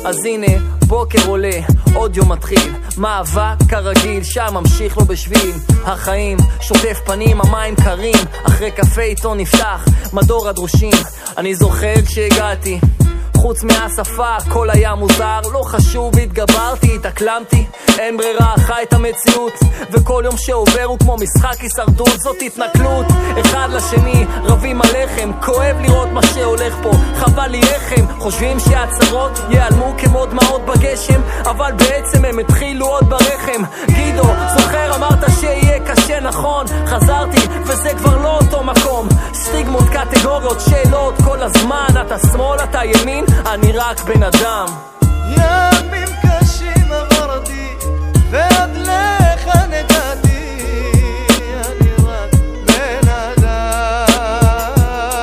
אז הנה בוקר עולה, עוד יום מתחיל, מאבק כרגיל, שם ממשיך לו בשביל החיים, שוטף פנים, המים קרים, אחרי קפה עיתון נפתח, מדור הדרושים. אני זוכר כשהגעתי, חוץ מהשפה הכל היה מוזר, לא חשוב, התגברתי, התאקלמתי, אין ברירה, חי את המציאות, וכל יום שעובר הוא כמו משחק הישרדות, זאת התנכלות, אחד לשני רבים עליכם, כואב לראות מה שהולך פה, חבל לי רחם, חושבים שהצרות ייעלמו כמו דמעות בגשם, אבל בעצם הם התחילו עוד ברחם. גידו, זוכר אמרת שיהיה קשה, נכון, חזרתי וזה כבר לא אותו מקום, סטיגמות, קטגוריות, שאלות כל הזמן, אתה שמאל, אתה ימין, אני רק בן אדם. ימים קשים עברתי ועד לך נגעתי, אני רק בן אדם.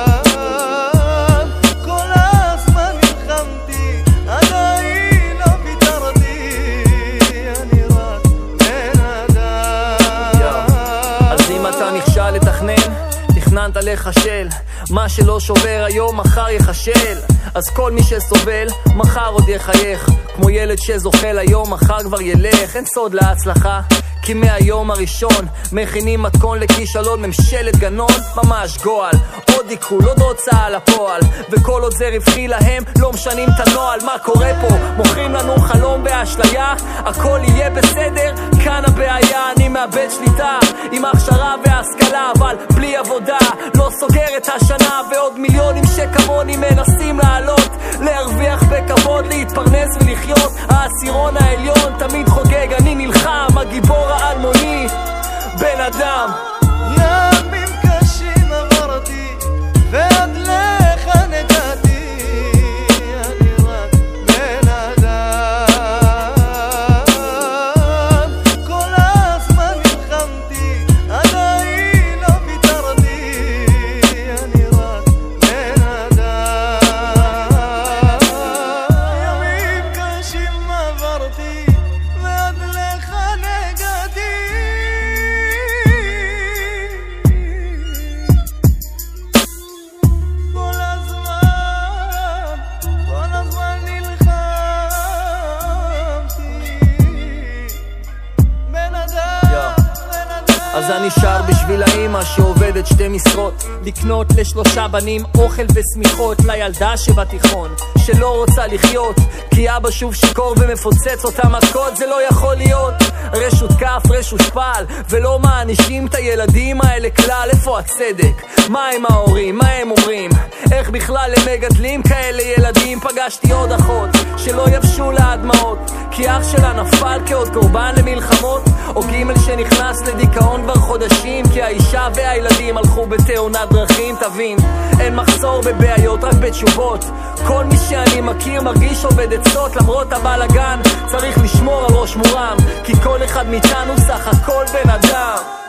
כל הזמן נלחמתי, עדיין לא ויתרתי, אני רק בן אדם. אז אם אתה נכשל לתכנן, תכננת לחשל, מה שלא שובר היום מחר יחשל, אז כל מי שסובל מחר עוד יחייך, כמו ילד שזוחל היום מחר כבר ילך. אין סוד להצלחה, כי מהיום הראשון מכינים מתכון לכישלון, ממשלת גנון ממש גועל, עוד עיכול, עוד הוצאה לפועל, וכל עוד זה רווחי להם לא משנים את הנועל. מה קורה פה? מוכרים לנו חלום באשליה, הכל יהיה בסדר, כאן הבעיה, אני מאבד שליטה עם הכשרה והשכלה, אבל בלי עבודה לא סוגר את השנה, ועוד מיליונים שכמוני מנסים לעלות, להרוויח בכבוד, להתפרנס ולחיות, העשירון העליון תמיד חוגג, אני נלחם, הגיבור האלמוני, בן אדם. ימים קשים עברתי ועד לך נגעתי, אני רק בן אדם. כל הזמן נלחמתי, עדיין לא ויתרתי, אני רק בן אדם. ימים קשים עברתי ועד לך נגעתי, כל הזמן נלחמתי, בן אדם. אז אני שר בשביל האמא שעובדת 2 משרות, לקנות ל3 בנים אוכל וסמיכות, לילדה שבתיכון שלא רוצה לחיות כי אבא שוב שיקור ומפוצץ אותה מכות. זה לא יכול להיות, רשות כף רשות שפל, ולא מענישים את הילדים האלה כלל. איפה הצדק? מה הם ההורים? מה הם אומרים? איך בכלל הם מגדלים כאלה ילדים? פגשתי עוד אחות שלא יבשו לה הדמעות כי אח שלה נפל כעוד קורבן למלחמות, או ג' שנכנס לדיכאון כבר חודשים כי האישה והילדים הלכו בתאונת דרכים. תבין, אין מחסור בבעיות, רק בתשובות. כל מי שאני מכיר מרגיש עובד עצות, למרות הבלגן צריך לשמור על ראש מורם, כי כל אחד מאיתנו סך הכל בן אדם.